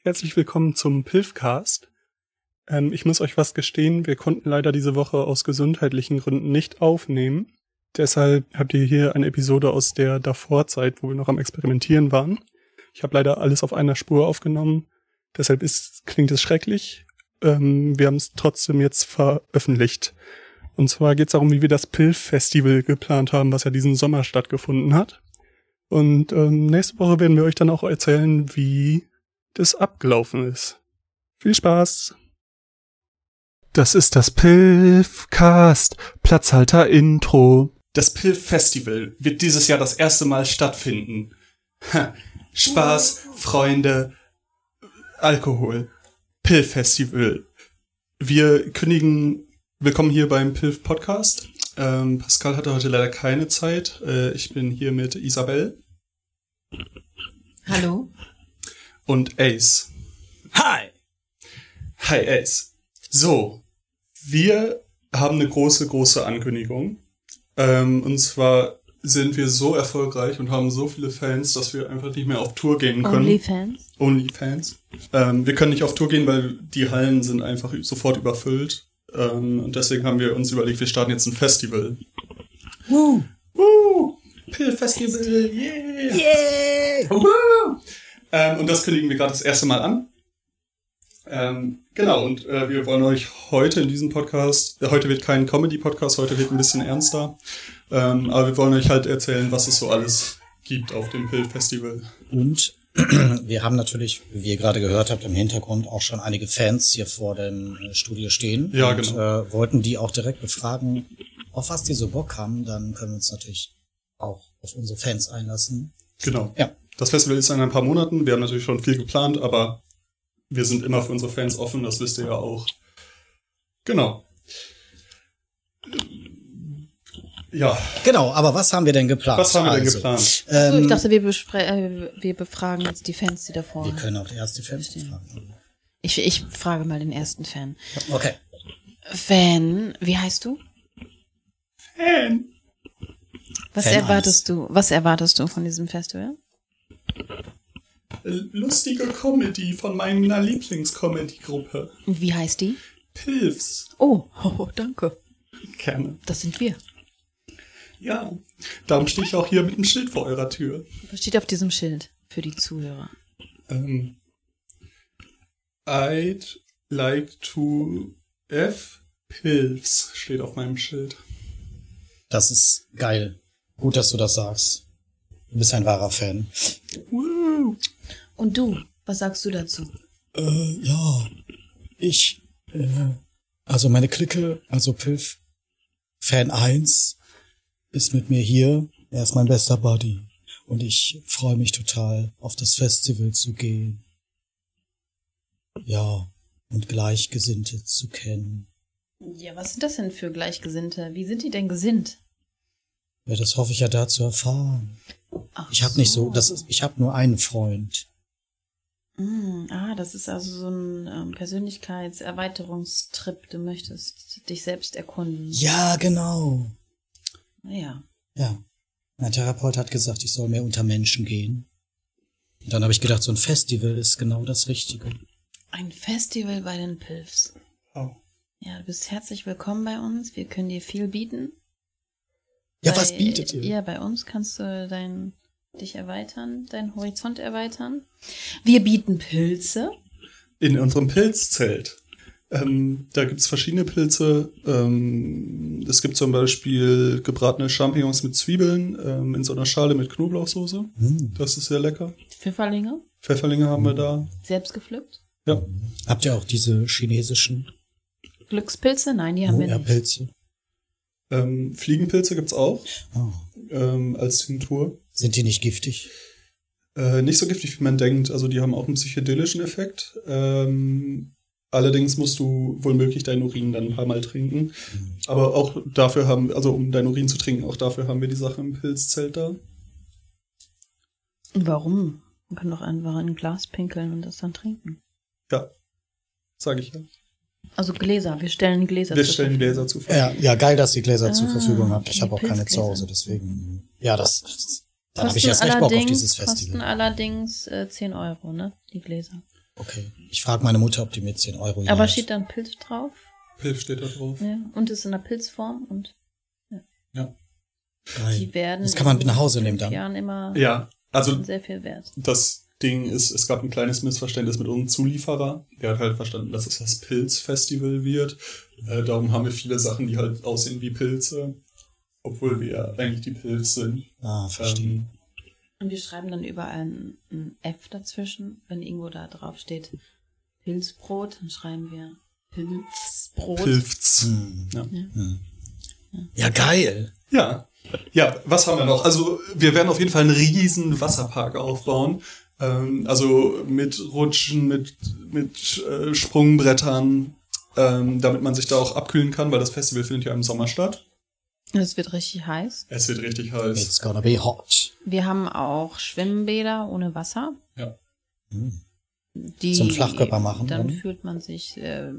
Herzlich willkommen zum Pilfcast. Ich muss euch was gestehen, wir konnten leider diese Woche aus gesundheitlichen Gründen nicht aufnehmen. Deshalb habt ihr hier eine Episode aus der Davorzeit, wo wir noch am Experimentieren waren. Ich habe leider alles auf einer Spur aufgenommen, deshalb klingt es schrecklich. Wir haben es trotzdem jetzt veröffentlicht. Und zwar geht es darum, wie wir das Pilf-Festival geplant haben, was ja diesen Sommer stattgefunden hat. Und nächste Woche werden wir euch dann auch erzählen, wie das abgelaufen ist. Viel Spaß! Das ist das Pilfcast, Platzhalter-Intro. Das Pilf-Festival wird dieses Jahr das erste Mal stattfinden. Spaß, Freunde, Alkohol. Pilf-Festival. Wir kündigen willkommen hier beim Pilf-Podcast. Pascal hatte heute leider keine Zeit. Ich bin hier mit Isabel. Hallo. Und Ace. Hi! Hi Ace. So, wir haben eine große Ankündigung. Und zwar sind wir so erfolgreich und haben so viele Fans, dass wir einfach nicht mehr auf Tour gehen können. Onlyfans. Wir können nicht auf Tour gehen, weil die Hallen sind einfach sofort überfüllt. Und deswegen haben wir uns überlegt, wir starten jetzt ein Festival. Woo! Pilf-Festival, yeah! Yeah! Woo! Und das kündigen wir gerade das erste Mal an. Genau, und wir wollen euch heute in diesem Podcast, heute wird kein Comedy-Podcast, heute wird ein bisschen ernster, aber wir wollen euch halt erzählen, was es so alles gibt auf dem Pilf-Festival. Und wir haben natürlich, wie ihr gerade gehört habt, im Hintergrund auch schon einige Fans hier vor dem Studio stehen. Ja, und, genau. Wollten die auch direkt befragen, auf was die so Bock haben, dann können wir uns natürlich auch auf unsere Fans einlassen. Genau. Ja. Das Festival ist in ein paar Monaten, wir haben natürlich schon viel geplant, aber wir sind immer für unsere Fans offen, das wisst ihr ja auch. Genau. Ja. Genau, aber was haben wir denn geplant? Was haben wir denn geplant? So, ich dachte, wir befragen jetzt die Fans, die davor... Wir können auch die erste Fans befragen. Ich frage mal den ersten Fan. Okay. Fan, wie heißt du? Fan. Was Fan erwartest du von diesem Festival? Lustige Comedy von meiner Lieblingscomedy-Gruppe. Und wie heißt die? Pilfs. Oh, danke. Gerne. Das sind wir. Ja, darum stehe ich auch hier mit einem Schild vor eurer Tür. Was steht auf diesem Schild für die Zuhörer? I'd like to F Pilfs steht auf meinem Schild. Das ist geil. Gut, dass du das sagst. Du bist ein wahrer Fan. Woo. Und du, was sagst du dazu? Ja, also meine Clique, also Pilf, Fan 1, ist mit mir hier. Er ist mein bester Buddy. Und ich freue mich total, auf das Festival zu gehen. Ja, und Gleichgesinnte zu kennen. Ja, was sind das denn für Gleichgesinnte? Wie sind die denn gesinnt? Ja, das hoffe ich ja da zu erfahren. Ach Ich habe ich habe nur einen Freund. Das ist also so ein Persönlichkeitserweiterungstrip. Du möchtest dich selbst erkunden. Ja, genau. Ja. Ja. Mein Therapeut hat gesagt, ich soll mehr unter Menschen gehen. Und dann habe ich gedacht, so ein Festival ist genau das Richtige. Ein Festival bei den Pilfs. Oh. Ja, du bist herzlich willkommen bei uns. Wir können dir viel bieten. Ja, was bietet ihr? Ja, bei uns kannst du dich erweitern, deinen Horizont erweitern. Wir bieten Pilze. In unserem Pilzzelt. Da gibt's verschiedene Pilze. Es gibt zum Beispiel gebratene Champignons mit Zwiebeln in so einer Schale mit Knoblauchsoße. Das ist sehr lecker. Pfifferlinge. Pfefferlinge haben wir da. Selbst gepflückt. Ja. Habt ihr auch diese chinesischen Glückspilze? Nein, die haben wir nicht. Pilze? Fliegenpilze gibt's auch. Oh. Als Tinktur. Sind die nicht giftig? Nicht so giftig, wie man denkt. Also die haben auch einen psychedelischen Effekt. Allerdings musst du wohl deinen Urin dann ein paar Mal trinken. Aber auch dafür um deinen Urin zu trinken, auch dafür haben wir die Sache im Pilzzelt da. Warum? Man kann doch einfach in ein Glas pinkeln und das dann trinken. Ja, sage ich ja. Also Gläser, wir stellen Gläser zur Verfügung. Zur Verfügung. Ja, geil, dass ihr Gläser zur Verfügung habt. Ich habe auch keine zu Hause, deswegen. Ja, dann habe ich erst recht Bock auf dieses Festival. Kosten allerdings 10 €, ne? Die Gläser. Okay. Ich frage meine Mutter, ob die mir 10 Euro Aber gibt. steht dann Pilz drauf? Pilz steht da drauf. Ja. Und ist in der Pilzform und Ja. Geil. die werden Das kann man mit nach Hause in nehmen 5 dann. Jahren immer Ja, also sehr viel wert. das Ding ist, es gab ein kleines Missverständnis mit unserem Zulieferer. Der hat halt verstanden, dass es das Pilzfestival wird. Darum haben wir viele Sachen, die halt aussehen wie Pilze, obwohl wir ja eigentlich die Pilze sind. Ah, verstehe. Und wir schreiben dann überall ein F dazwischen. Wenn irgendwo da drauf steht Pilzbrot, dann schreiben wir Pilzbrot. Pilz. Ja. Ja, geil. Ja. Ja, was haben wir noch? Also wir werden auf jeden Fall einen riesen Wasserpark aufbauen. Also mit Rutschen, mit Sprungbrettern, damit man sich da auch abkühlen kann, weil das Festival findet ja im Sommer statt. Es wird richtig heiß. Es wird richtig heiß. It's gonna be hot. Wir haben auch Schwimmbäder ohne Wasser. Ja. Die, Zum Flachkörper machen, Dann oder? fühlt man sich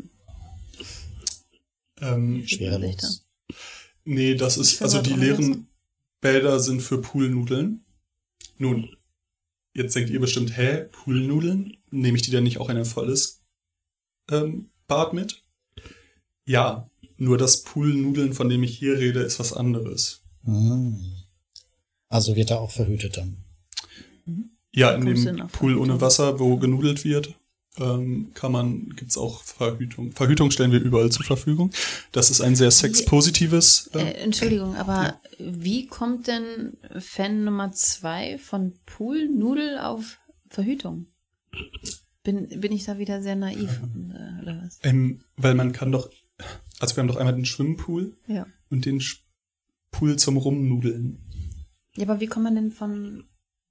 Schwerelos. Nee, das ist, also die Schwimmbad ohne leeren Bäder sind für Poolnudeln. Nun, jetzt denkt ihr bestimmt, Poolnudeln? Nehme ich die denn nicht auch in ein volles Bad mit? Ja, nur das Poolnudeln, von dem ich hier rede, ist was anderes. Also wird er auch verhütet dann. Ja, in Kommst du dem denn auf Pool ohne Verhütung? Wasser, wo genudelt wird, gibt's auch Verhütung. Verhütung stellen wir überall zur Verfügung. Das ist ein sehr sexpositives. Entschuldigung, aber wie kommt denn Fan Nummer 2 von Poolnudel auf Verhütung? Bin ich da wieder sehr naiv oder was? Weil man kann doch, also wir haben doch einmal den Schwimmpool Ja. und den Pool zum Rumnudeln. Ja, aber wie kommt man denn von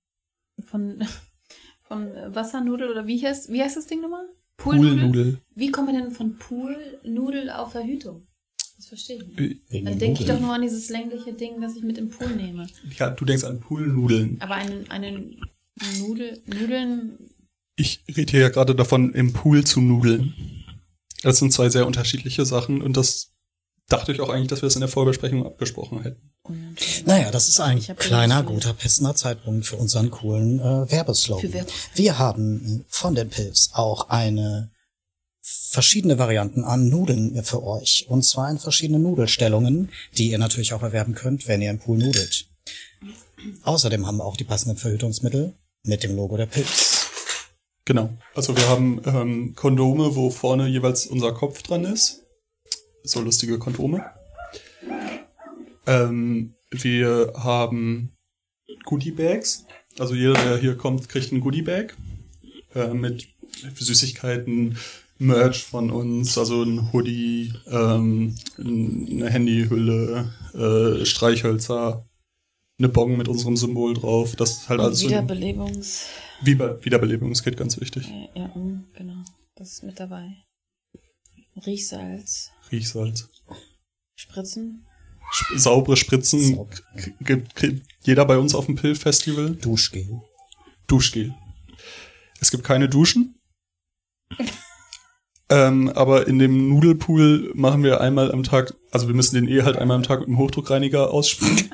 Wassernudel oder wie heißt das Ding nochmal? Poolnudel. Wie kommt man denn von Poolnudel auf Verhütung? Das verstehe ich nicht. Wegen Dann den denke ich Nudeln. doch nur an dieses längliche Ding, das ich mit im Pool nehme. Ja, du denkst an Poolnudeln. Aber eine Nudeln. Ich rede hier ja gerade davon, im Pool zu nudeln. Das sind zwei sehr unterschiedliche Sachen und das dachte ich auch eigentlich, dass wir das in der Vorbesprechung abgesprochen hätten. Naja, das ist ein Ich hab kleiner, gelesen. guter, passender Zeitpunkt für unseren coolen Werbeslogan. Für Werbung. Wir haben von den Pilz auch verschiedene Varianten an Nudeln für euch. Und zwar in verschiedenen Nudelstellungen, die ihr natürlich auch erwerben könnt, wenn ihr im Pool nudelt. Außerdem haben wir auch die passenden Verhütungsmittel mit dem Logo der Pilz. Genau. Also wir haben Kondome, wo vorne jeweils unser Kopf dran ist. So lustige Kondome. Wir haben Goodie-Bags. Also jeder, der hier kommt, kriegt ein Goodie-Bag. Mit Süßigkeiten, Merch von uns, also ein Hoodie, eine Handyhülle, Streichhölzer, eine Bong mit unserem Symbol drauf. Das ist halt alles so Wiederbelebungskit, ganz wichtig. Ja, genau. Das ist mit dabei. Riechsalz. Riechsalz. Spritzen. Saubere Spritzen kriegt jeder bei uns auf dem Pill-Festival. Duschgel. Duschgel. Es gibt keine Duschen. Aber in dem Nudelpool machen wir einmal am Tag, also wir müssen den halt einmal am Tag mit dem Hochdruckreiniger ausspülen.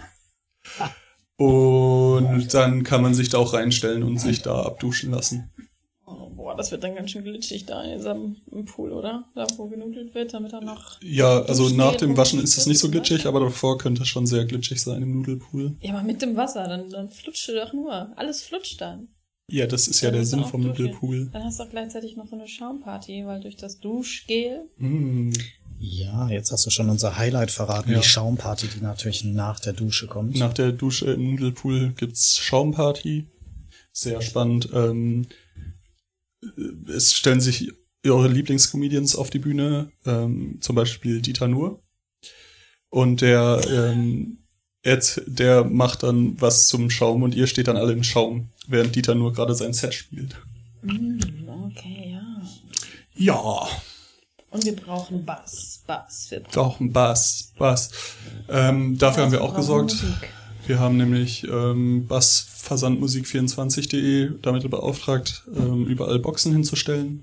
Und dann kann man sich da auch reinstellen und sich da abduschen lassen. Oh, boah, das wird dann ganz schön glitschig da im Pool, oder? Da, wo genudelt wird, damit er noch... Ja, also Duschgel nach dem Waschen und ist es nicht so Wasser. glitschig, aber davor könnte es schon sehr glitschig sein im Nudelpool. Ja, aber mit dem Wasser, dann flutscht doch nur. Alles flutscht dann. Ja, das ist ja Dann der musst du Sinn auch vom duschen. Nudelpool. Dann hast du auch gleichzeitig noch so eine Schaumparty, weil durch das Duschgel... Ja, jetzt hast du schon unser Highlight verraten, Ja. die Schaumparty, die natürlich nach der Dusche kommt. Nach der Dusche im Nudelpool gibt's Schaumparty. Sehr spannend. Es stellen sich eure Lieblingscomedians auf die Bühne, zum Beispiel Dieter Nuhr. Und der macht dann was zum Schaum und ihr steht dann alle im Schaum, während Dieter Nuhr gerade sein Set spielt. Okay, ja. Ja, Und wir brauchen Bass. Wir auch ein Bass. Dafür haben wir auch gesorgt. Musik. Wir haben nämlich bassversandmusik24.de damit beauftragt, überall Boxen hinzustellen,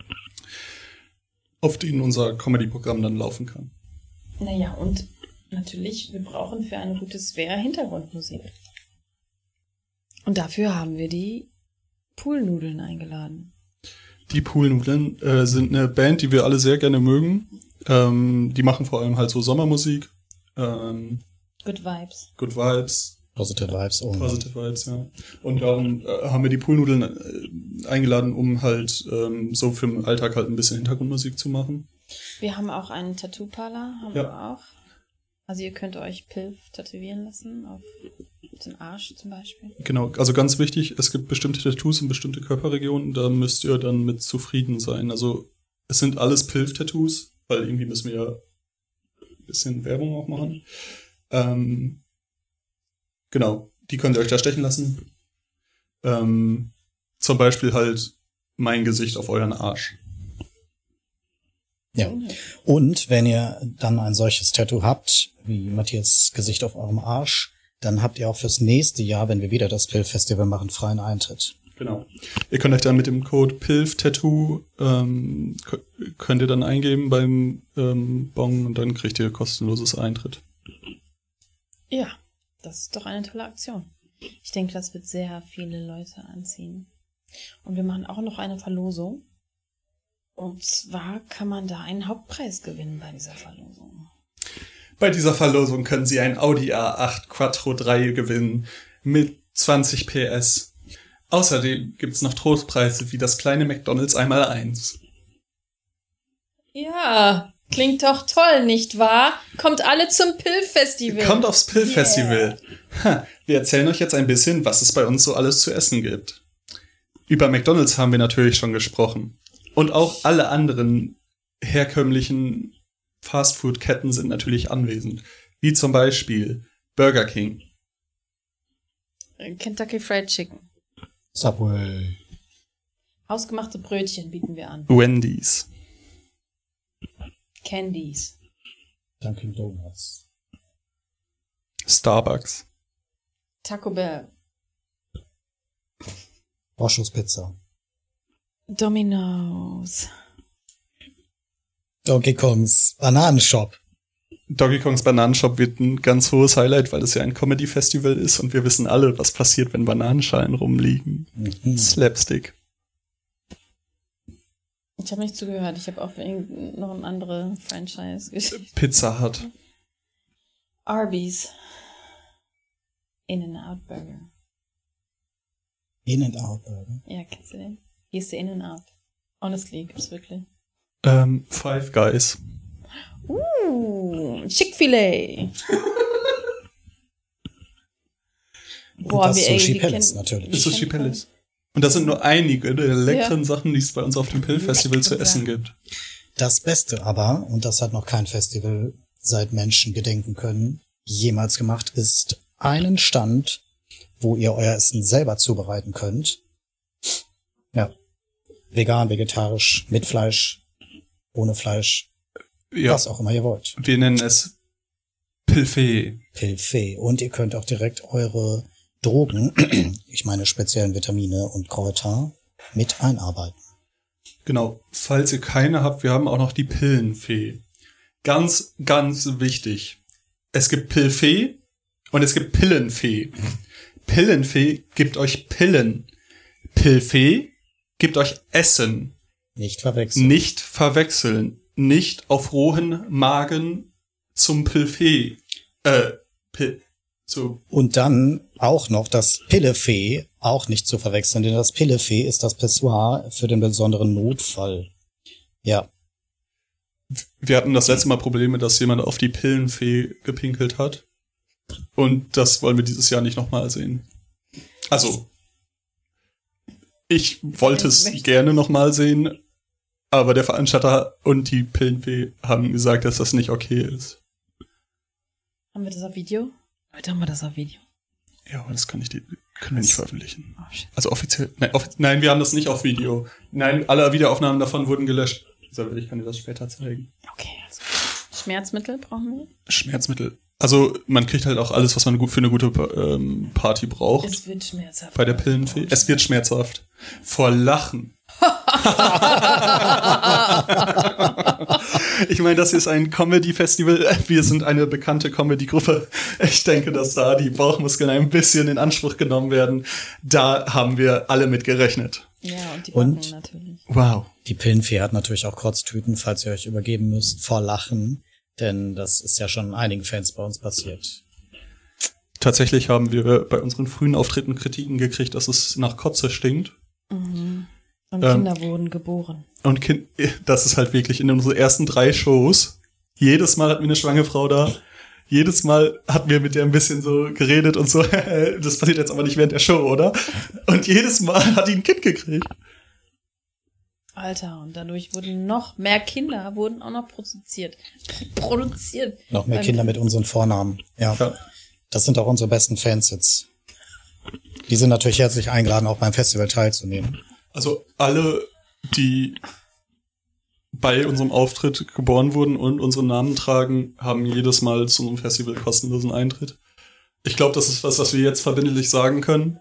auf denen unser Comedy-Programm dann laufen kann. Naja, und natürlich, wir brauchen für eine gute Sphäre Hintergrundmusik. Und dafür haben wir die Poolnudeln eingeladen. Die Poolnudeln sind eine Band, die wir alle sehr gerne mögen. Die machen vor allem halt so Sommermusik. Good Vibes. Good Vibes. Positive Vibes. Positive Vibes, ja. Und darum haben wir die Poolnudeln eingeladen, um halt so für den Alltag halt ein bisschen Hintergrundmusik zu machen. Wir haben auch einen Tattoo-Parler, wir auch. Also ihr könnt euch Pilf tätowieren lassen, auf den Arsch zum Beispiel. Genau, also ganz wichtig, es gibt bestimmte Tattoos in bestimmte Körperregionen, da müsst ihr dann mit zufrieden sein. Also es sind alles Pilf-Tattoos, weil irgendwie müssen wir ja ein bisschen Werbung auch machen. Genau, die könnt ihr euch da stechen lassen. Zum Beispiel halt mein Gesicht auf euren Arsch. Ja. Und wenn ihr dann ein solches Tattoo habt, wie Matthias Gesicht auf eurem Arsch, dann habt ihr auch fürs nächste Jahr, wenn wir wieder das Pilf-Festival machen, freien Eintritt. Genau. Ihr könnt euch dann mit dem Code PILF-Tattoo könnt ihr dann eingeben beim Bon und dann kriegt ihr kostenloses Eintritt. Ja, das ist doch eine tolle Aktion. Ich denke, das wird sehr viele Leute anziehen. Und wir machen auch noch eine Verlosung. Und zwar kann man da einen Hauptpreis gewinnen bei dieser Verlosung. Bei dieser Verlosung können Sie ein Audi A8 Quattro 3 gewinnen mit 20 PS. Außerdem gibt's noch Trostpreise wie das kleine McDonald's 1x1. Ja, klingt doch toll, nicht wahr? Kommt alle zum Pilf-Festival. Kommt aufs Pilf-Festival. Yeah. Wir erzählen euch jetzt ein bisschen, was es bei uns so alles zu essen gibt. Über McDonald's haben wir natürlich schon gesprochen. Und auch alle anderen herkömmlichen Fastfood-Ketten sind natürlich anwesend. Wie zum Beispiel Burger King. Kentucky Fried Chicken. Subway. Hausgemachte Brötchen bieten wir an. Wendy's. Candies. Dunkin' Donuts. Starbucks. Taco Bell. Boschus Pizza. Domino's. Donkey Kongs Bananenshop. Donkey Kongs Bananenshop wird ein ganz hohes Highlight, weil es ja ein Comedy-Festival ist und wir wissen alle, was passiert, wenn Bananenschalen rumliegen. Slapstick. Ich habe nicht zugehört. Ich habe auch noch eine andere Franchise-Geschichte. Pizza Hut. Arby's. In-N-Out Burger. In-N-Out Burger? Ja, kennst du den? Hier ist der In-N-Out. Honestly, gibt's wirklich. Five Guys. Chick-fil-A. Boah, das Sushi Palace natürlich. Das Sushi Palace. Und das sind nur einige der leckeren Sachen, die es bei uns auf dem Pilf-Festival zu essen gibt. Das Beste aber, und das hat noch kein Festival seit Menschen gedenken können, jemals gemacht, ist einen Stand, wo ihr euer Essen selber zubereiten könnt. Ja. Vegan, vegetarisch, mit Fleisch, ohne Fleisch, was auch immer ihr wollt. Wir nennen es Pilfé. Pilfé. Und ihr könnt auch direkt eure Drogen, ich meine speziellen Vitamine und Kräuter, mit einarbeiten. Genau. Falls ihr keine habt, wir haben auch noch die Pillenfee. Ganz, ganz wichtig. Es gibt Pilfé und es gibt Pillenfee. Pillenfee gibt euch Pillen. Pilfé gibt euch Essen. Nicht verwechseln. Nicht verwechseln. Nicht auf rohen Magen zum Pilfé. Und dann auch noch das Pillefee, auch nicht zu verwechseln, denn das Pillefee ist das Pissoir für den besonderen Notfall. Ja. Wir hatten das letzte Mal Probleme, dass jemand auf die Pillenfee gepinkelt hat. Und das wollen wir dieses Jahr nicht nochmal sehen. Also, ich wollte es gerne nochmal sehen, aber der Veranstalter und die Pillenfee haben gesagt, dass das nicht okay ist. Haben wir das auf Video? Heute haben wir das auf Video. Ja, aber das können wir nicht veröffentlichen. Oh, also offiziell, nein, wir haben das nicht auf Video. Nein, alle Videoaufnahmen davon wurden gelöscht. Ich kann dir das später zeigen. Okay, also Schmerzmittel brauchen wir? Schmerzmittel. Also man kriegt halt auch alles, was man für eine gute Party braucht. Es wird schmerzhaft. Bei der Pillenfee. Es wird schmerzhaft. Vor Lachen. Ich meine, das ist ein Comedy-Festival. Wir sind eine bekannte Comedy-Gruppe. Ich denke, dass da die Bauchmuskeln ein bisschen in Anspruch genommen werden. Da haben wir alle mit gerechnet. Ja, und die Backen natürlich. Wow. Die Pillenfee hat natürlich auch Kotztüten, falls ihr euch übergeben müsst, vor Lachen. Denn das ist ja schon einigen Fans bei uns passiert. Tatsächlich haben wir bei unseren frühen Auftritten Kritiken gekriegt, dass es nach Kotze stinkt. Mhm. Und Kinder wurden geboren. Und das ist halt wirklich in unseren ersten 3 Shows. Jedes Mal hatten wir eine schwangere Frau da. Jedes Mal hatten wir mit der ein bisschen so geredet und so. Das passiert jetzt aber nicht während der Show, oder? Und jedes Mal hat die ein Kind gekriegt. Alter, und dadurch wurden noch mehr Kinder, wurden auch noch produziert. Noch mehr Kinder mit unseren Vornamen. Ja. Das sind auch unsere besten Fans jetzt. Die sind natürlich herzlich eingeladen, auch beim Festival teilzunehmen. Also alle, die bei unserem Auftritt geboren wurden und unseren Namen tragen, haben jedes Mal zu unserem Festival kostenlosen Eintritt. Ich glaube, das ist was wir jetzt verbindlich sagen können.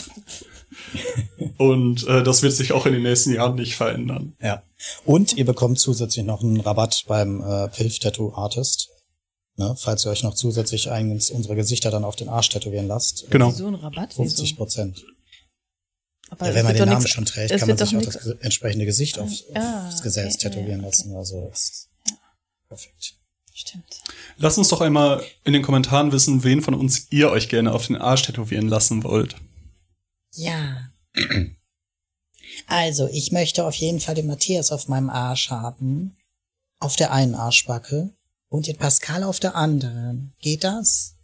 Und das wird sich auch in den nächsten Jahren nicht verändern. Ja. Und ihr bekommt zusätzlich noch einen Rabatt beim Pilf Tattoo Artist. Ne, falls ihr euch noch zusätzlich eins unserer Gesichter dann auf den Arsch tätowieren lasst. Genau. So ein Rabatt? 50%. Aber ja, wenn man den Namen schon trägt, kann man sich auch nix. das entsprechende Gesicht aufs Gesäß tätowieren okay. lassen. Also ist perfekt. Stimmt. Lasst uns doch einmal in den Kommentaren wissen, wen von uns ihr euch gerne auf den Arsch tätowieren lassen wollt. Ja. Also, ich möchte auf jeden Fall den Matthias auf meinem Arsch haben. Auf der einen Arschbacke. Und den Pascal auf der anderen. Geht das?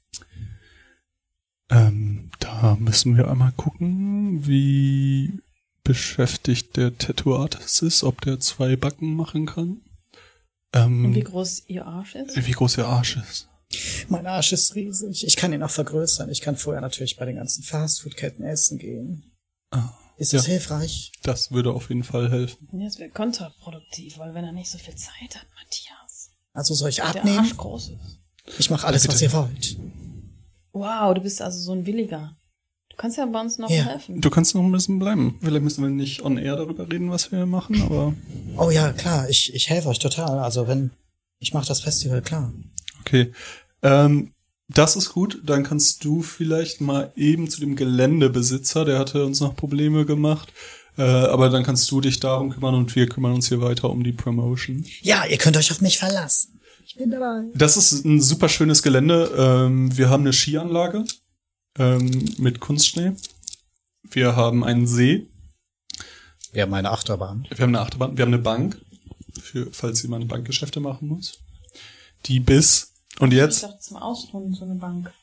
Da müssen wir einmal gucken, wie beschäftigt der Tattoo-Artist ist, ob der 2 Backen machen kann. Und wie groß ihr Arsch ist? Wie groß ihr Arsch ist. Mein Arsch ist riesig. Ich kann ihn auch vergrößern. Ich kann vorher natürlich bei den ganzen Fastfood-Ketten essen gehen. Ist das hilfreich? Das würde auf jeden Fall helfen. Ja, das wäre kontraproduktiv, weil wenn er nicht so viel Zeit hat, Matthias. Also soll ich Der abnehmen? Arsch groß ist. Ich mache alles, was ihr wollt. Wow, du bist also so ein Williger. Du kannst ja bei uns noch helfen. Du kannst noch ein bisschen bleiben. Vielleicht müssen wir nicht on air darüber reden, was wir machen, aber... Oh ja, klar. Ich helfe euch total. Also ich mache das Festival, klar. Okay. Das ist gut. Dann kannst du vielleicht mal eben zu dem Geländebesitzer, der hatte uns noch Probleme gemacht. Aber dann kannst du dich darum kümmern und wir kümmern uns hier weiter um die Promotion. Ja, ihr könnt euch auf mich verlassen. Ich bin dabei. Das ist ein super schönes Gelände. Wir haben eine Skianlage mit Kunstschnee. Wir haben einen See. Wir haben eine Achterbahn. Wir haben eine Achterbahn. Wir haben eine Bank, falls jemand Bankgeschäfte machen muss. Die bis... Und jetzt? Ich dachte zum Ausruhen so eine Bank.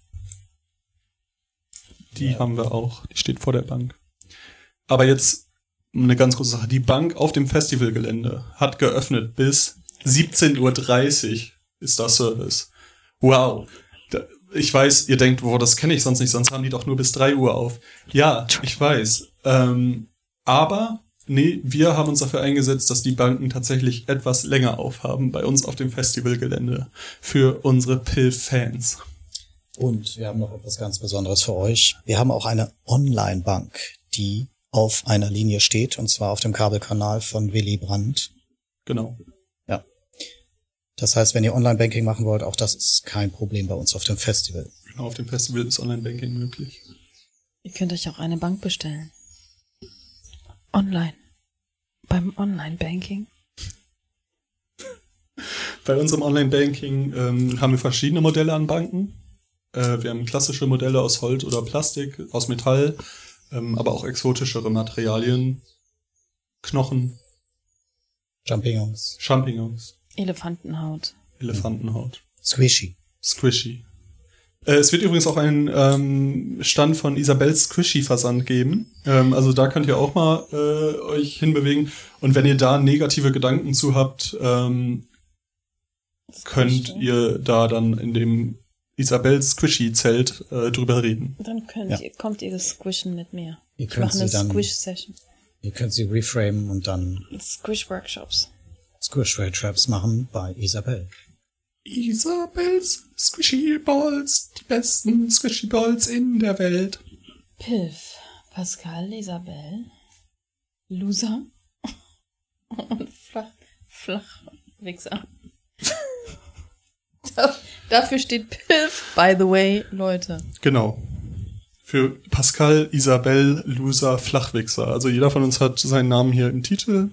Die haben wir auch. Die steht vor der Bank. Aber jetzt eine ganz große Sache. Die Bank auf dem Festivalgelände hat geöffnet bis 17:30 Uhr ist das Service. Wow. Ich weiß, ihr denkt, das kenne ich sonst nicht, sonst haben die doch nur bis 3 Uhr auf. Ja, ich weiß. Aber, nee, wir haben uns dafür eingesetzt, dass die Banken tatsächlich etwas länger aufhaben bei uns auf dem Festivalgelände für unsere Pilf-Fans. Und wir haben noch etwas ganz Besonderes für euch. Wir haben auch eine Online-Bank, die auf einer Linie steht, und zwar auf dem Kabelkanal von Willy Brandt. Genau. Ja. Das heißt, wenn ihr Online-Banking machen wollt, auch das ist kein Problem bei uns auf dem Festival. Genau, auf dem Festival ist Online-Banking möglich. Ihr könnt euch auch eine Bank bestellen. Online. Beim Online-Banking. Bei unserem Online-Banking haben wir verschiedene Modelle an Banken. Wir haben klassische Modelle aus Holz oder Plastik, aus Metall, aber auch exotischere Materialien, Knochen, Champignons. Elefantenhaut. Squishy. Es wird übrigens auch einen Stand von Isabels Squishy Versand geben. Also da könnt ihr auch mal euch hinbewegen. Und wenn ihr da negative Gedanken zu habt, könnt ihr da dann in dem Isabels Squishy Zelt drüber reden. Dann kommt ihr squishen mit mir. Ihr könnt machen eine Squish-Session. Ihr könnt sie reframen und dann Squish-Workshops. Squish-Traps machen bei Isabel. Isabels Squishy Balls, die besten Squishy Balls in der Welt. Pilf, Pascal, Isabel, Loser und Flachwichser. Dafür steht Pilf, by the way, Leute. Genau. für Pascal, Isabel, Loser, Flachwichser. Also jeder von uns hat seinen Namen hier im Titel.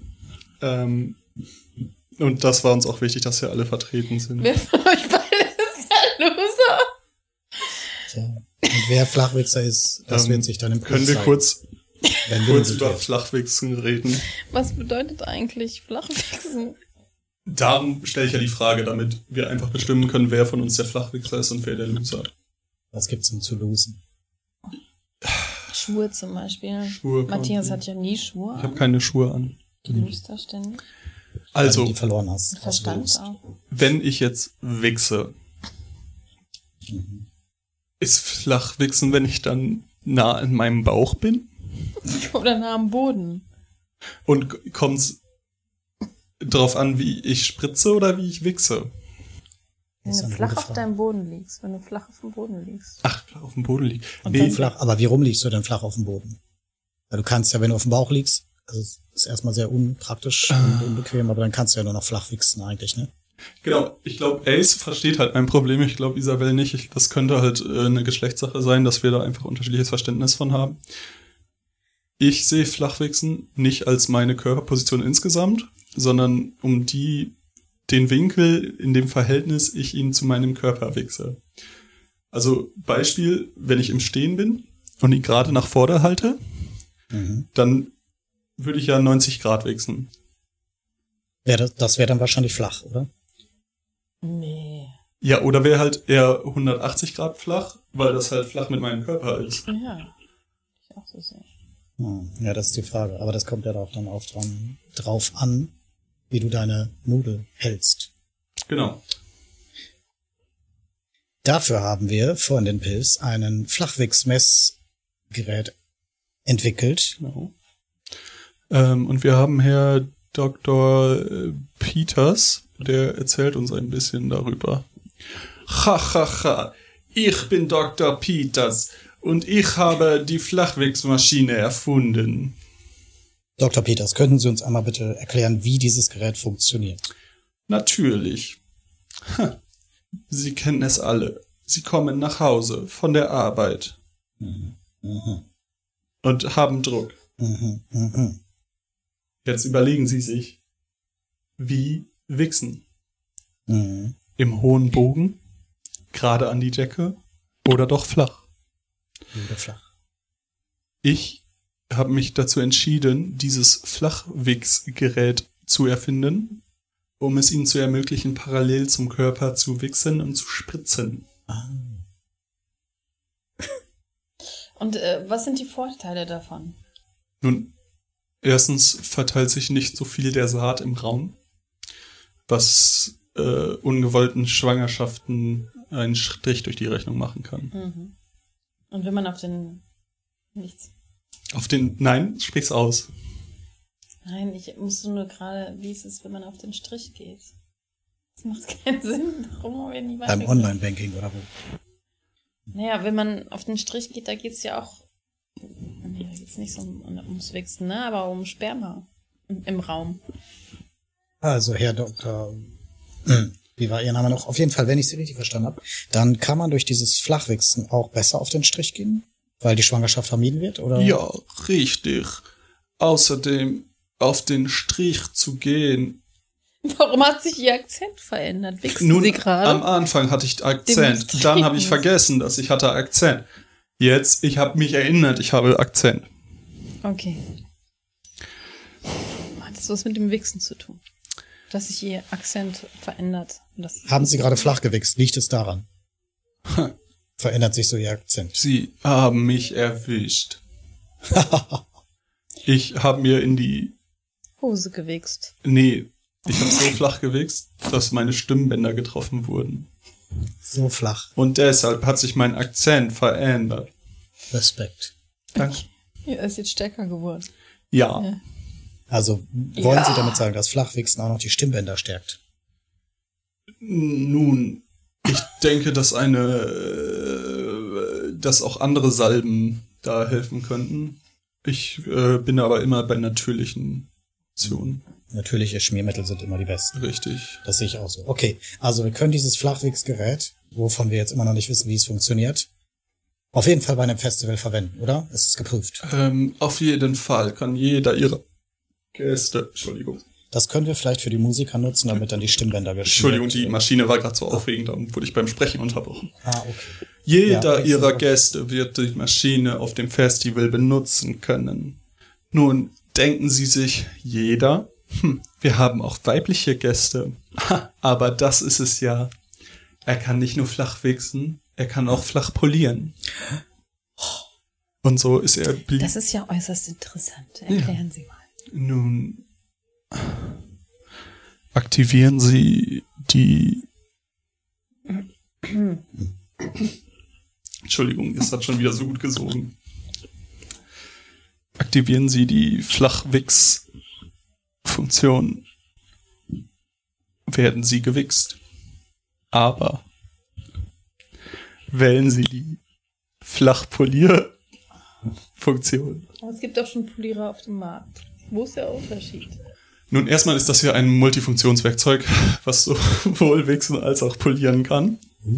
Und das war uns auch wichtig, dass hier alle vertreten sind. Wer von euch beide ist der Loser? Tja. Und wer Flachwichser ist, das wird sich dann im Können wir zeigen, kurz wenn wir über Flachwichsen reden? Was bedeutet eigentlich Flachwichsen? Darum stelle ich ja die Frage, damit wir einfach bestimmen können, wer von uns der Flachwichser ist und wer der Loser. Was gibt's denn zu losen? Schuhe zum Beispiel. Schuhe. Matthias hat ja nie Schuhe Ich habe keine Schuhe an. Du lügst da ständig. Weil Also, du die verloren hast. Verstand ausgelöst. auch. wenn ich jetzt wichse, Mhm. ist Flachwichsen, wenn ich dann nah in meinem Bauch bin? Oder nah am Boden. Und kommt's drauf an, wie ich spritze oder wie ich wichse? Wenn Das ist du eine flach gute auf Frage. deinem Boden liegst. Wenn du flach auf dem Boden liegst. Ach, flach auf dem Boden liegt. Und Nee, dann- Flach, aber wie rum liegst du denn flach auf dem Boden? Weil du kannst ja, wenn du auf dem Bauch liegst, also es ist erstmal sehr unpraktisch und unbequem, aber dann kannst du ja nur noch flach wichsen eigentlich, ne? genau. Ich glaube, Ace versteht halt mein Problem. Ich glaube, Isabel nicht. Das könnte halt eine Geschlechtssache sein, dass wir da einfach unterschiedliches Verständnis von haben. Ich sehe Flachwichsen nicht als meine Körperposition insgesamt, sondern um den Winkel, in dem Verhältnis ich ihn zu meinem Körper wichse. Also Beispiel, wenn ich im Stehen bin und ihn gerade nach vorne halte, Mhm. dann würde ich ja 90 Grad wichsen. Das wäre dann wahrscheinlich flach, oder? Nee. Ja, oder wäre halt eher 180 Grad flach, weil das halt flach mit meinem Körper ist. Ja. Ich auch so sehen. Ja, das ist die Frage. Aber das kommt ja auch dann auch drauf an, wie du deine Nudel hältst. Genau. Dafür haben wir von den Pilz einen Flachwichsmessgerät entwickelt. Genau. Und wir haben Herr Dr. Peters, der erzählt uns ein bisschen darüber. Ha, ich bin Dr. Peters und ich habe die Flachwichsmaschine erfunden. Dr. Peters, könnten Sie uns einmal bitte erklären, wie dieses Gerät funktioniert? Natürlich. Sie kennen es alle. Sie kommen nach Hause von der Arbeit Mhm. und haben Druck. Mhm. Jetzt überlegen Sie sich, wie wichsen? Mhm. Im hohen Bogen, gerade an die Decke oder doch flach? Oder flach. Ich habe mich dazu entschieden, dieses Flachwichsgerät zu erfinden, um es Ihnen zu ermöglichen, parallel zum Körper zu wichsen und zu spritzen. Ah. Und was sind die Vorteile davon? Nun, erstens verteilt sich nicht so viel der Saat im Raum, was ungewollten Schwangerschaften einen Strich durch die Rechnung machen kann. Mhm. Und wenn man auf den... Nichts. Nein, sprich's aus. Nein, ich musste nur gerade, wie ist es, wenn man auf den Strich geht? Das macht keinen Sinn. Warum haben wir nie Beim weitergekommen? Online-Banking oder wo? Naja, wenn man auf den Strich geht, da geht's ja auch... Nee, da geht's nicht so ums Wichsen, ne? Aber um Sperma im Raum. Also, Herr Dr. Wie war Ihr Name noch? Auf jeden Fall, wenn ich Sie richtig verstanden habe, dann kann man durch dieses Flachwichsen auch besser auf den Strich gehen, weil die Schwangerschaft vermieden wird, oder? Ja, richtig. Außerdem auf den Strich zu gehen. Warum hat sich Ihr Akzent verändert? Wichsen Nun, Sie gerade? am Anfang hatte ich Akzent. Demonstrieren Dann habe ich Sie. vergessen, dass ich hatte Akzent. Jetzt, ich habe mich erinnert, ich habe Akzent. Okay. Hat das was mit dem Wichsen zu tun? Dass sich Ihr Akzent verändert? Haben Sie gerade flach gewichst? Liegt es daran? Verändert sich so Ihr Akzent? Sie haben mich erwischt. Ich habe mir in die... Hose gewichst. Nee, ich habe so flach gewichst, dass meine Stimmbänder getroffen wurden. So flach. Und deshalb hat sich mein Akzent verändert. Respekt. Danke. Er ist jetzt stärker geworden. Ja. Also, wollen Sie damit sagen, dass Flachwichsen auch noch die Stimmbänder stärkt? Nun, ich denke, dass dass auch andere Salben da helfen könnten. Ich bin aber immer bei natürlichen Optionen. Natürliche Schmiermittel sind immer die besten. Richtig. Das sehe ich auch so. Okay, also wir können dieses Flachwichsgerät, wovon wir jetzt immer noch nicht wissen, wie es funktioniert, Auf jeden Fall bei einem Festival verwenden, oder? Ist es geprüft? Auf jeden Fall kann jeder ihrer Gäste, Entschuldigung. Das können wir vielleicht für die Musiker nutzen, damit dann die Stimmbänder gespielt Entschuldigung, die Maschine war gerade so aufregend, dann wurde ich beim Sprechen unterbrochen. okay. Jeder ihrer Gäste wird die Maschine auf dem Festival benutzen können. Nun, denken Sie sich, jeder? Wir haben auch weibliche Gäste. Aber das ist es ja. Er kann nicht nur flach wichsen, er kann auch flach polieren. Und so ist er Das ist ja äußerst interessant. Erklären Sie mal. Nun, aktivieren Sie die... Entschuldigung, es hat schon wieder so gut gesogen. Aktivieren Sie die Flachwix-Funktion. Werden Sie gewichst. Aber wählen Sie die Flachpolier-Funktion. Aber es gibt doch schon Polierer auf dem Markt. Wo ist der Unterschied? Nun, erstmal ist das hier ein Multifunktionswerkzeug, was sowohl wichsen als auch polieren kann.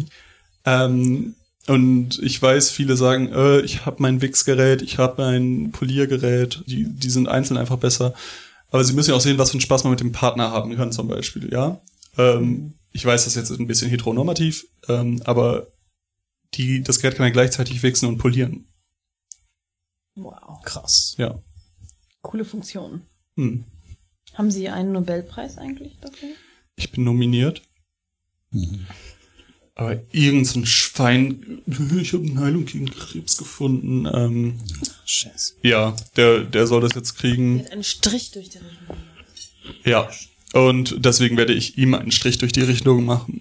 Und ich weiß, viele sagen, ich habe mein Wichsgerät, ich habe mein Poliergerät, die sind einzeln einfach besser. Aber sie müssen ja auch sehen, was für einen Spaß man mit dem Partner haben kann zum Beispiel, ja. Ich weiß, das ist jetzt ein bisschen heteronormativ, aber das Gerät kann ja gleichzeitig wichsen und polieren. Wow. Krass. Ja. Coole Funktion. Haben Sie einen Nobelpreis eigentlich dafür? Ich bin nominiert. Aber irgendein Schwein, ich habe eine Heilung gegen Krebs gefunden. Scheiße. Ja, der soll das jetzt kriegen. Der hat einen Strich durch die Rechnung gemacht. Ja, und deswegen werde ich ihm einen Strich durch die Rechnung machen.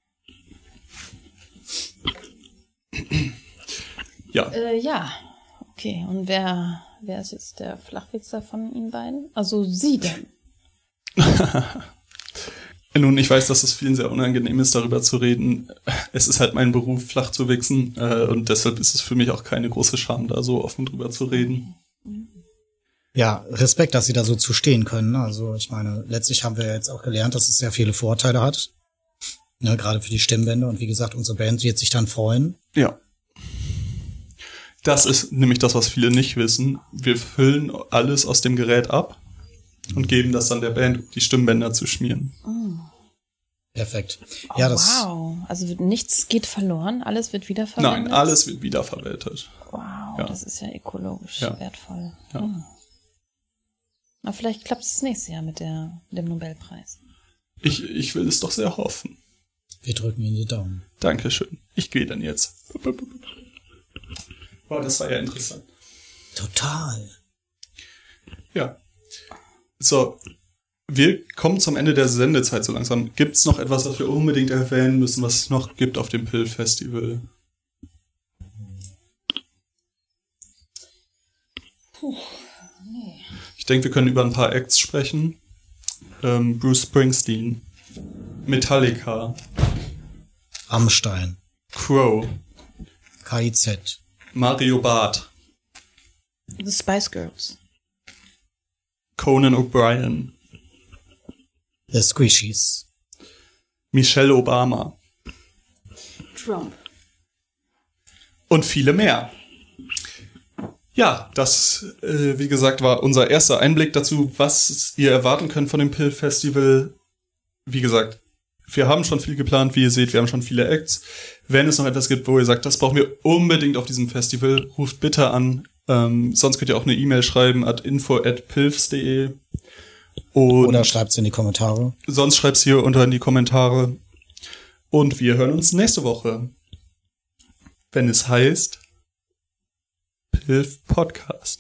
Ja. Ja. Okay, und wer ist jetzt der Flachwichser von Ihnen beiden? Also Sie denn? Nun, ich weiß, dass es vielen sehr unangenehm ist, darüber zu reden. Es ist halt mein Beruf, flach zu wichsen. Und deshalb ist es für mich auch keine große Scham, da so offen drüber zu reden. Ja, Respekt, dass Sie da so zu stehen können. Also ich meine, letztlich haben wir jetzt auch gelernt, dass es sehr viele Vorteile hat. Ne, gerade für die Stimmbänder. Und wie gesagt, unsere Band wird sich dann freuen. Ja. Das ist nämlich das, was viele nicht wissen. Wir füllen alles aus dem Gerät ab und geben das dann der Band, um die Stimmbänder zu schmieren. Perfekt. Oh, Ja, wow. Also nichts geht verloren, alles wird wiederverwendet? Nein, alles wird wiederverwertet. Wow, Ja. das ist ja ökologisch Ja. wertvoll. Ja. Na, vielleicht klappt es das nächste Jahr mit dem Nobelpreis. Ich will es doch sehr hoffen. Wir drücken Ihnen die Daumen. Dankeschön. Ich gehe dann jetzt. Wow, das war ja interessant. Total. Ja. So, wir kommen zum Ende der Sendezeit so langsam. Gibt es noch etwas, was wir unbedingt erwähnen müssen, was es noch gibt auf dem Pilf-Festival? Nee. Ich denke, wir können über ein paar Acts sprechen. Bruce Springsteen, Metallica, Rammstein, Crow, KIZ, Mario Barth, The Spice Girls. Conan O'Brien, The Squishies, Michelle Obama Trump. und viele mehr. Ja, das, wie gesagt, war unser erster Einblick dazu, was ihr erwarten könnt von dem Pilf-Festival. Wie gesagt, wir haben schon viel geplant, wie ihr seht, wir haben schon viele Acts. Wenn es noch etwas gibt, wo ihr sagt, das brauchen wir unbedingt auf diesem Festival, ruft bitte an. Sonst könnt ihr auch eine E-Mail schreiben at info@pilfs.de. oder schreibt's in die Kommentare. Sonst schreibt's hier unter in die Kommentare. Und wir hören uns nächste Woche, wenn es heißt Pilf Podcast.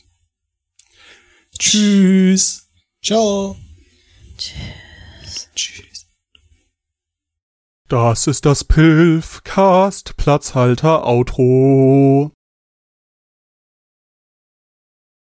Tschüss. Ciao. Tschüss. Das ist das Pilfcast Platzhalter Outro.